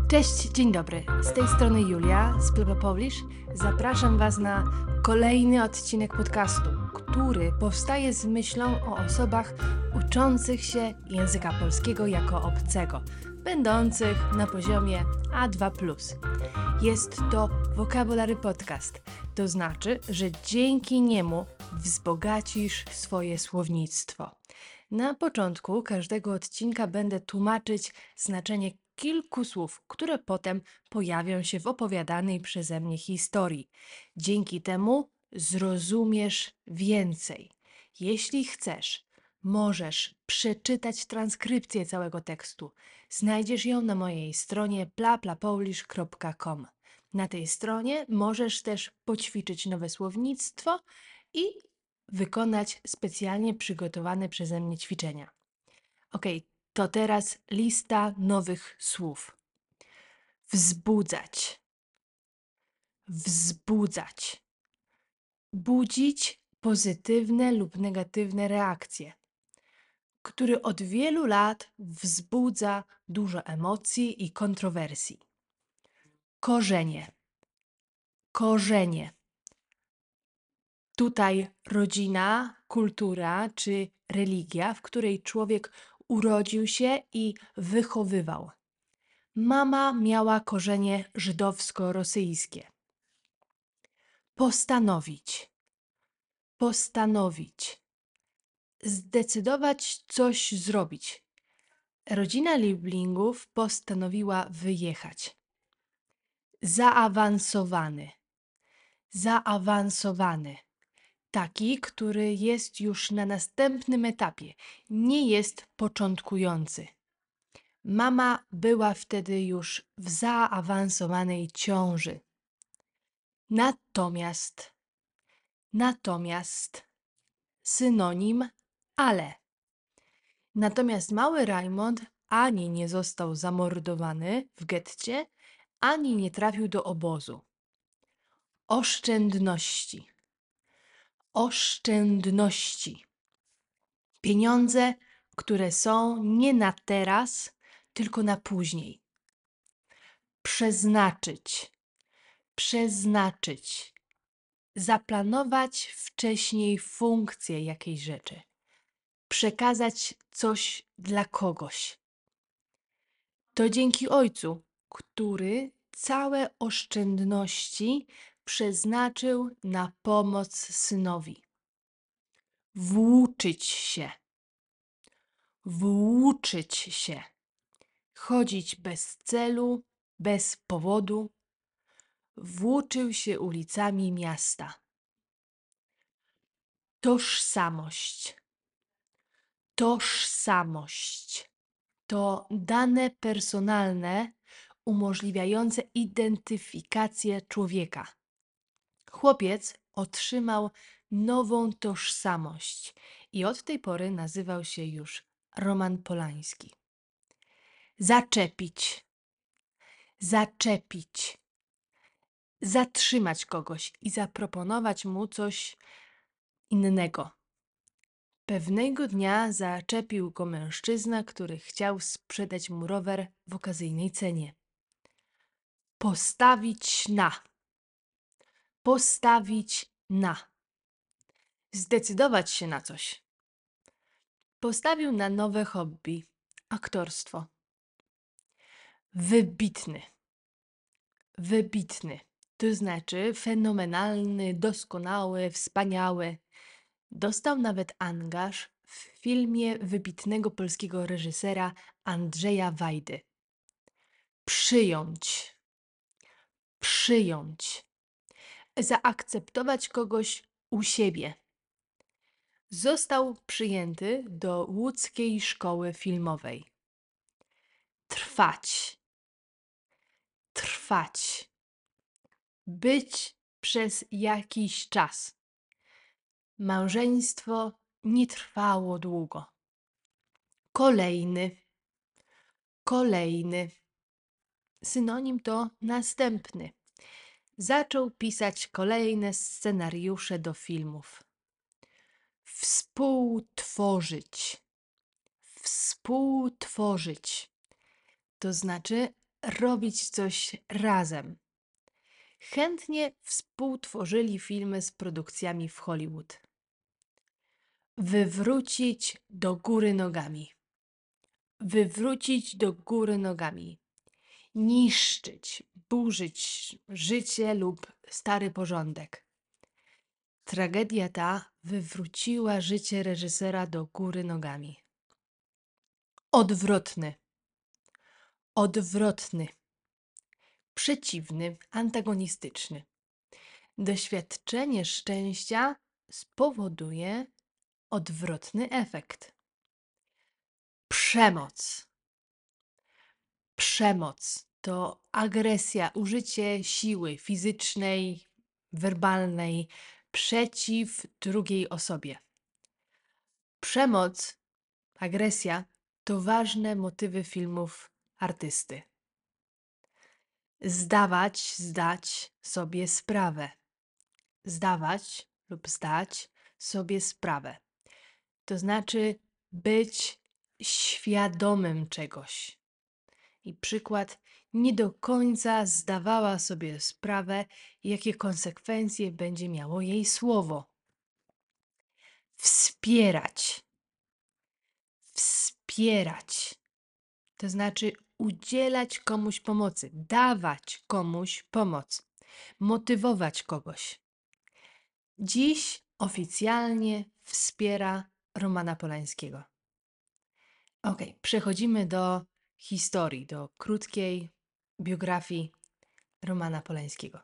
Cześć, dzień dobry. Z tej strony Julia z Pleba Polish. Zapraszam Was na kolejny odcinek podcastu, który powstaje z myślą o osobach uczących się języka polskiego jako obcego, będących na poziomie A2+. Jest to Vocabulary Podcast, to znaczy, że dzięki niemu wzbogacisz swoje słownictwo. Na początku każdego odcinka będę tłumaczyć znaczenie kilku słów, które potem pojawią się w opowiadanej przeze mnie historii. Dzięki temu zrozumiesz więcej. Jeśli chcesz, możesz przeczytać transkrypcję całego tekstu. Znajdziesz ją na mojej stronie blablablapolish.com. Na tej stronie możesz też poćwiczyć nowe słownictwo i wykonać specjalnie przygotowane przeze mnie ćwiczenia. Ok, to teraz lista nowych słów. Wzbudzać. Wzbudzać. Budzić pozytywne lub negatywne reakcje, który od wielu lat wzbudza dużo emocji i kontrowersji. Korzenie. Korzenie. Tutaj rodzina, kultura czy religia, w której człowiek urodził się i wychowywał. Mama miała korzenie żydowsko-rosyjskie. Postanowić. Postanowić. Zdecydować coś zrobić. Rodzina Lieblingów postanowiła wyjechać. Zaawansowany. Zaawansowany. Taki, który jest już na następnym etapie, nie jest początkujący. Mama była wtedy już w zaawansowanej ciąży. Natomiast, synonim ale. Natomiast mały Raimond ani nie został zamordowany w getcie, ani nie trafił do obozu. Oszczędności. Oszczędności. Pieniądze, które są nie na teraz, tylko na później. Przeznaczyć. Przeznaczyć. Zaplanować wcześniej funkcję jakiejś rzeczy. Przekazać coś dla kogoś. To dzięki ojcu, który całe oszczędności przeznaczył na pomoc synowi. Włóczyć się. Włóczyć się. Chodzić bez celu, bez powodu. Włóczył się ulicami miasta. Tożsamość. Tożsamość to dane personalne umożliwiające identyfikację człowieka. Chłopiec otrzymał nową tożsamość i od tej pory nazywał się już Roman Polański. Zaczepić. Zaczepić. Zatrzymać kogoś i zaproponować mu coś innego. Pewnego dnia zaczepił go mężczyzna, który chciał sprzedać mu rower w okazyjnej cenie. Postawić na. Postawić na. Zdecydować się na coś. Postawił na nowe hobby. Aktorstwo. Wybitny. Wybitny. To znaczy fenomenalny, doskonały, wspaniały. Dostał nawet angaż w filmie wybitnego polskiego reżysera Andrzeja Wajdy. Przyjąć. Przyjąć. Zaakceptować kogoś u siebie. Został przyjęty do łódzkiej szkoły filmowej. Trwać. Trwać. Być przez jakiś czas. Małżeństwo nie trwało długo. Kolejny. Kolejny. Synonim to następny. Zaczął pisać kolejne scenariusze do filmów. Współtworzyć. Współtworzyć. To znaczy robić coś razem. Chętnie współtworzyli filmy z produkcjami w Hollywood. Wywrócić do góry nogami. Wywrócić do góry nogami. Niszczyć, burzyć życie lub stary porządek. Tragedia ta wywróciła życie reżysera do góry nogami. Odwrotny. Odwrotny. Przeciwny, antagonistyczny. Doświadczenie szczęścia spowoduje odwrotny efekt. Przemoc. Przemoc to agresja, użycie siły fizycznej, werbalnej przeciw drugiej osobie. Przemoc, agresja to ważne motywy filmów artysty. Zdać sobie sprawę. Zdawać lub zdać sobie sprawę. To znaczy być świadomym czegoś. I przykład, nie do końca zdawała sobie sprawę, jakie konsekwencje będzie miało jej słowo. Wspierać. Wspierać. To znaczy udzielać komuś pomocy, dawać komuś pomoc, motywować kogoś. Dziś oficjalnie wspiera Romana Polańskiego. Ok, przechodzimy do historii, do krótkiej biografii Romana Polańskiego.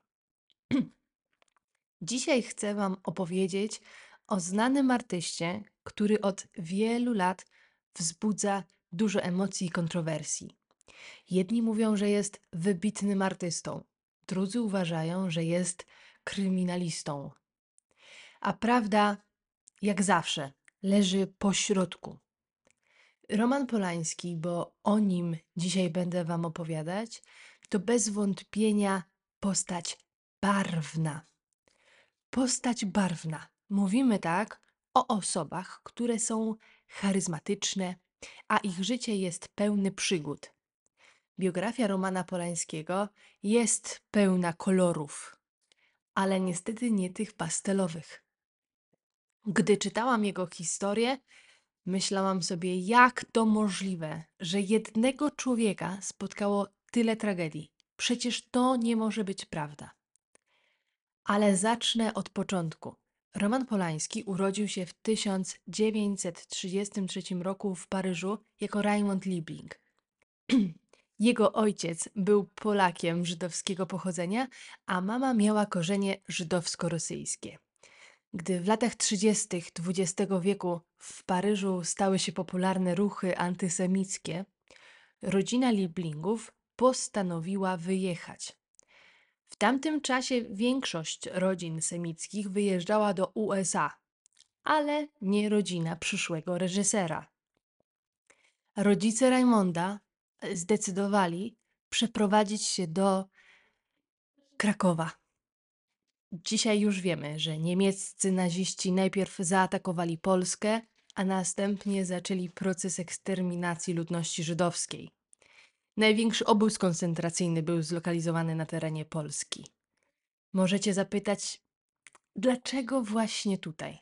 Dzisiaj chcę Wam opowiedzieć o znanym artyście, który od wielu lat wzbudza dużo emocji i kontrowersji. Jedni mówią, że jest wybitnym artystą, drudzy uważają, że jest kryminalistą. A prawda, jak zawsze, leży po środku. Roman Polański, bo o nim dzisiaj będę Wam opowiadać, to bez wątpienia postać barwna. Postać barwna. Mówimy tak o osobach, które są charyzmatyczne, a ich życie jest pełne przygód. Biografia Romana Polańskiego jest pełna kolorów, ale niestety nie tych pastelowych. Gdy czytałam jego historię, myślałam sobie, jak to możliwe, że jednego człowieka spotkało tyle tragedii. Przecież to nie może być prawda. Ale zacznę od początku. Roman Polański urodził się w 1933 roku w Paryżu jako Raymond Liebling. Jego ojciec był Polakiem żydowskiego pochodzenia, a mama miała korzenie żydowsko-rosyjskie. Gdy w latach 30. XX wieku w Paryżu stały się popularne ruchy antysemickie, rodzina Lieblingów postanowiła wyjechać. W tamtym czasie większość rodzin semickich wyjeżdżała do USA, ale nie rodzina przyszłego reżysera. Rodzice Raymonda zdecydowali przeprowadzić się do Krakowa. Dzisiaj już wiemy, że niemieccy naziści najpierw zaatakowali Polskę, a następnie zaczęli proces eksterminacji ludności żydowskiej. Największy obóz koncentracyjny był zlokalizowany na terenie Polski. Możecie zapytać, dlaczego właśnie tutaj?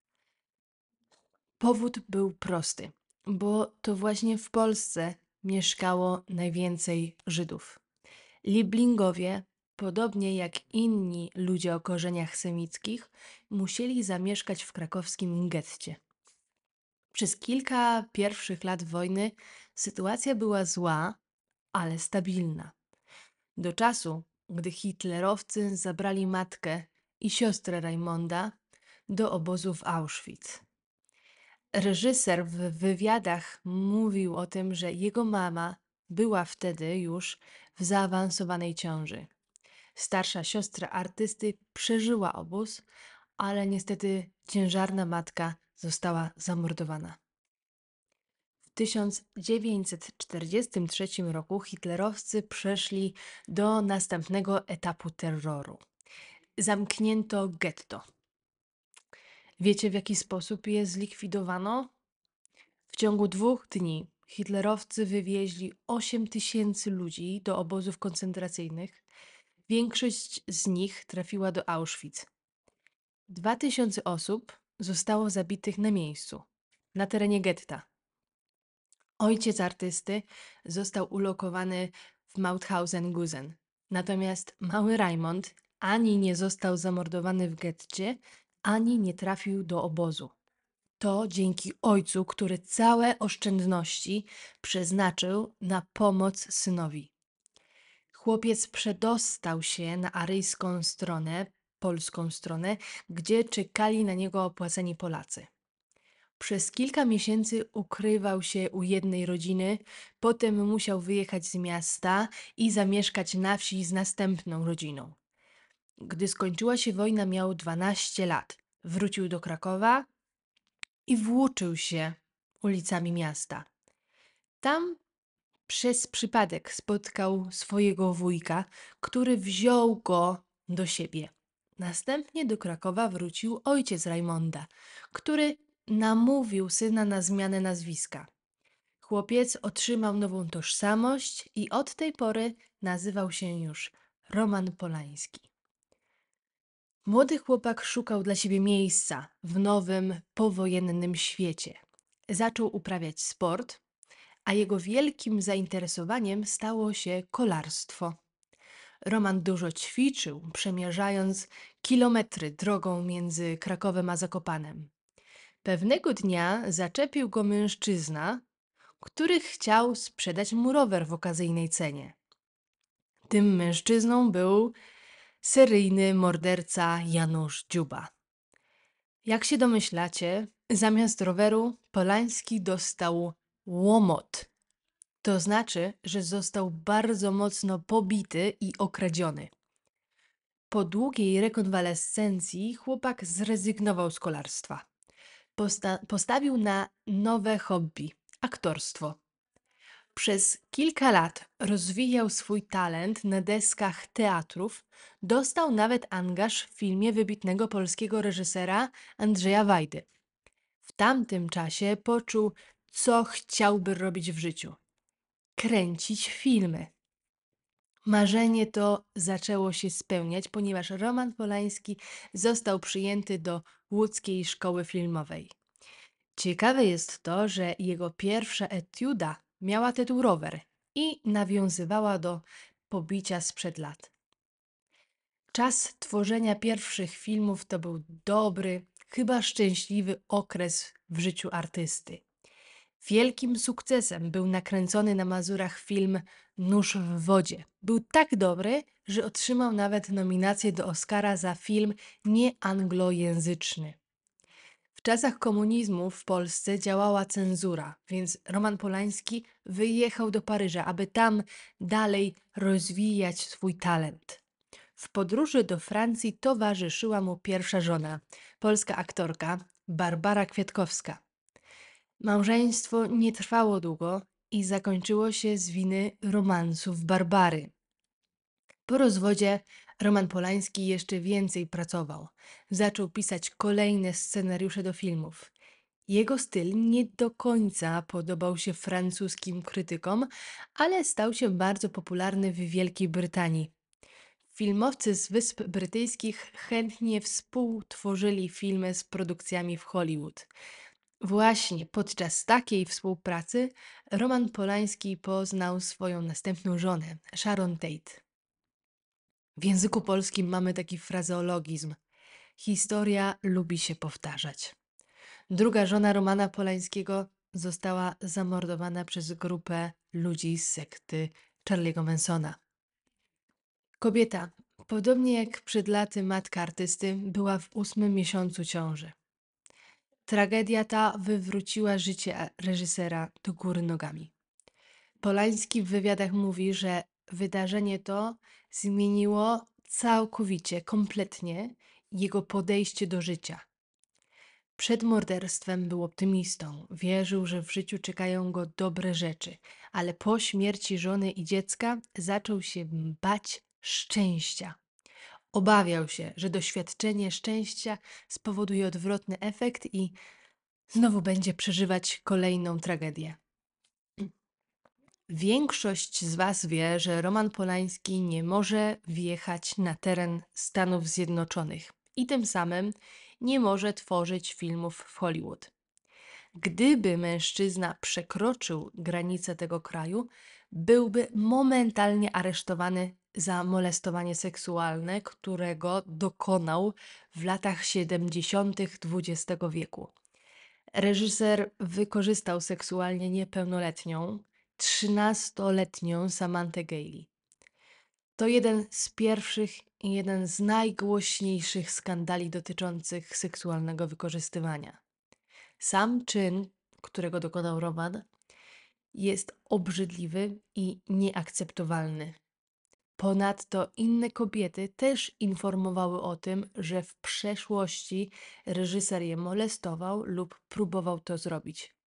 Powód był prosty, bo to właśnie w Polsce mieszkało najwięcej Żydów. Lieblingowie, podobnie jak inni ludzie o korzeniach semickich, musieli zamieszkać w krakowskim getcie. Przez kilka pierwszych lat wojny sytuacja była zła, ale stabilna. Do czasu, gdy hitlerowcy zabrali matkę i siostrę Raymonda do obozu w Auschwitz. Reżyser w wywiadach mówił o tym, że jego mama była wtedy już w zaawansowanej ciąży. Starsza siostra artysty przeżyła obóz, ale niestety ciężarna matka została zamordowana. W 1943 roku hitlerowcy przeszli do następnego etapu terroru. Zamknięto getto. Wiecie, w jaki sposób je zlikwidowano? W ciągu 2 dni hitlerowcy wywieźli 8 000 ludzi do obozów koncentracyjnych. Większość z nich trafiła do Auschwitz. 2000 osób zostało zabitych na miejscu, na terenie getta. Ojciec artysty został ulokowany w Mauthausen-Gusen. Natomiast mały Raimond ani nie został zamordowany w getcie, ani nie trafił do obozu. To dzięki ojcu, który całe oszczędności przeznaczył na pomoc synowi. Chłopiec przedostał się na aryjską stronę, polską stronę, gdzie czekali na niego opłaceni Polacy. Przez kilka miesięcy ukrywał się u jednej rodziny, potem musiał wyjechać z miasta i zamieszkać na wsi z następną rodziną. Gdy skończyła się wojna, miał 12 lat. Wrócił do Krakowa i włóczył się ulicami miasta. Tam przez przypadek spotkał swojego wujka, który wziął go do siebie. Następnie do Krakowa wrócił ojciec Rajmonda, który namówił syna na zmianę nazwiska. Chłopiec otrzymał nową tożsamość i od tej pory nazywał się już Roman Polański. Młody chłopak szukał dla siebie miejsca w nowym, powojennym świecie. Zaczął uprawiać sport, a jego wielkim zainteresowaniem stało się kolarstwo. Roman dużo ćwiczył, przemierzając kilometry drogą między Krakowem a Zakopanem. Pewnego dnia zaczepił go mężczyzna, który chciał sprzedać mu rower w okazyjnej cenie. Tym mężczyzną był seryjny morderca Janusz Dziuba. Jak się domyślacie, zamiast roweru Polański dostał łomot. To znaczy, że został bardzo mocno pobity i okradziony. Po długiej rekonwalescencji chłopak zrezygnował z kolarstwa. Postawił na nowe hobby – aktorstwo. Przez kilka lat rozwijał swój talent na deskach teatrów, dostał nawet angaż w filmie wybitnego polskiego reżysera Andrzeja Wajdy. W tamtym czasie poczuł, co chciałby robić w życiu – kręcić filmy. Marzenie to zaczęło się spełniać, ponieważ Roman Polański został przyjęty do łódzkiej szkoły filmowej. Ciekawe jest to, że jego pierwsza etiuda miała tytuł Rower i nawiązywała do pobicia sprzed lat. Czas tworzenia pierwszych filmów to był dobry, chyba szczęśliwy okres w życiu artysty. Wielkim sukcesem był nakręcony na Mazurach film Nóż w wodzie. Był tak dobry, że otrzymał nawet nominację do Oscara za film nieanglojęzyczny. W czasach komunizmu w Polsce działała cenzura, więc Roman Polański wyjechał do Paryża, aby tam dalej rozwijać swój talent. W podróży do Francji towarzyszyła mu pierwsza żona, polska aktorka Barbara Kwiatkowska. Małżeństwo nie trwało długo i zakończyło się z winy romansów Barbary. Po rozwodzie Roman Polański jeszcze więcej pracował. Zaczął pisać kolejne scenariusze do filmów. Jego styl nie do końca podobał się francuskim krytykom, ale stał się bardzo popularny w Wielkiej Brytanii. Filmowcy z Wysp Brytyjskich chętnie współtworzyli filmy z produkcjami w Hollywood. Właśnie podczas takiej współpracy Roman Polański poznał swoją następną żonę, Sharon Tate. W języku polskim mamy taki frazeologizm. Historia lubi się powtarzać. Druga żona Romana Polańskiego została zamordowana przez grupę ludzi z sekty Charlie'ego Mansona. Kobieta, podobnie jak przed laty matka artysty, była w 8. miesiącu ciąży. Tragedia ta wywróciła życie reżysera do góry nogami. Polański w wywiadach mówi, że wydarzenie to zmieniło całkowicie, kompletnie jego podejście do życia. Przed morderstwem był optymistą, wierzył, że w życiu czekają go dobre rzeczy, ale po śmierci żony i dziecka zaczął się bać szczęścia. Obawiał się, że doświadczenie szczęścia spowoduje odwrotny efekt i znowu będzie przeżywać kolejną tragedię. Większość z Was wie, że Roman Polański nie może wjechać na teren Stanów Zjednoczonych i tym samym nie może tworzyć filmów w Hollywood. Gdyby mężczyzna przekroczył granice tego kraju, byłby momentalnie aresztowany za molestowanie seksualne, którego dokonał w latach 70. XX wieku. Reżyser wykorzystał seksualnie niepełnoletnią, 13-letnią Samantę Gailey. To jeden z pierwszych i jeden z najgłośniejszych skandali dotyczących seksualnego wykorzystywania. Sam czyn, którego dokonał Roman, jest obrzydliwy i nieakceptowalny. Ponadto inne kobiety też informowały o tym, że w przeszłości reżyser je molestował lub próbował to zrobić.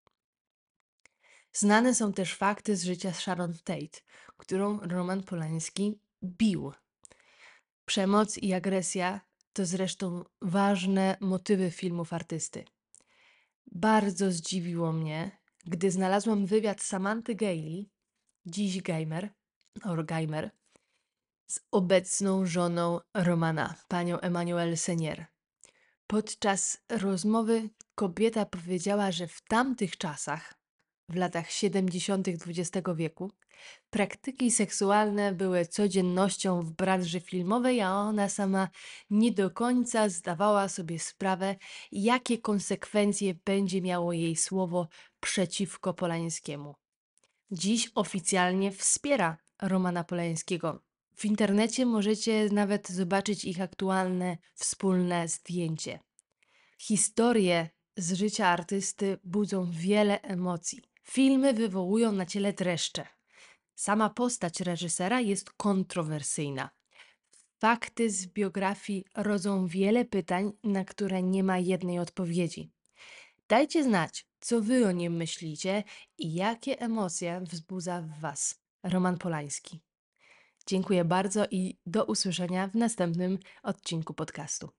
Znane są też fakty z życia Sharon Tate, którą Roman Polański bił. Przemoc i agresja to zresztą ważne motywy filmów artysty. Bardzo zdziwiło mnie, gdy znalazłam wywiad Samanty Gailey, dziś Geimer, z obecną żoną Romana, panią Emmanuelle Senier. Podczas rozmowy kobieta powiedziała, że w tamtych czasach, w latach 70. XX wieku, praktyki seksualne były codziennością w branży filmowej, a ona sama nie do końca zdawała sobie sprawę, jakie konsekwencje będzie miało jej słowo przeciwko Polańskiemu. Dziś oficjalnie wspiera Romana Polańskiego. W internecie możecie nawet zobaczyć ich aktualne wspólne zdjęcie. Historie z życia artysty budzą wiele emocji. Filmy wywołują na ciele dreszcze. Sama postać reżysera jest kontrowersyjna. Fakty z biografii rodzą wiele pytań, na które nie ma jednej odpowiedzi. Dajcie znać, co wy o nim myślicie i jakie emocje wzbudza w was Roman Polański. Dziękuję bardzo i do usłyszenia w następnym odcinku podcastu.